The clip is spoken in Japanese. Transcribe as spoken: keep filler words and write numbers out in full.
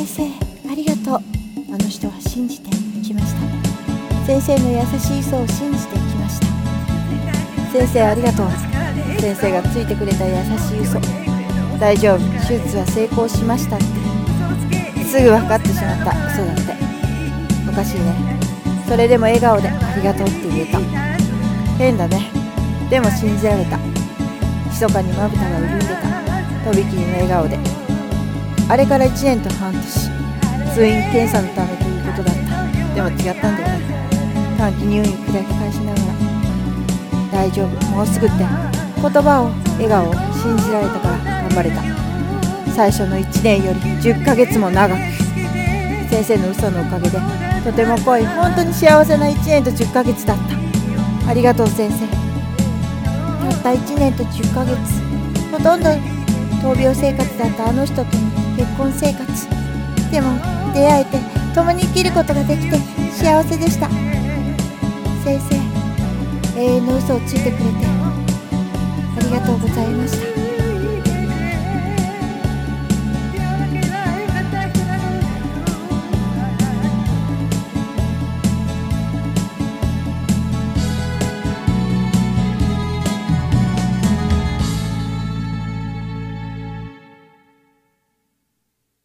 先生ありがとう。あの人は信じていきました。先生の優しい嘘を信じていきました。先生ありがとう。先生がついてくれた優しい嘘。大丈夫、手術は成功しましたって。すぐ分かってしまった嘘だって。おかしいね。それでも笑顔でありがとうって言えた。変だね。でも信じられた。密かにまぶたが潤んでた。とびきりの笑顔で。あれからいちねんとはんとし、通院検査のためということだった。でも違ったんだよね。短期入院砕き返しながら、大丈夫、もうすぐって言葉を笑顔を信じられたから頑張れた。最初のいちねんよりじゅっかげつも長く、先生の嘘のおかげでとても濃い本当に幸せないちねんとじゅっかげつだった。ありがとう先生。たったいちねんとじゅっかげつ、ほとんど闘病生活だったあの人との結婚生活。でも出会えて共に生きることができて幸せでした。先生、永遠の嘘をついてくれてありがとうございました。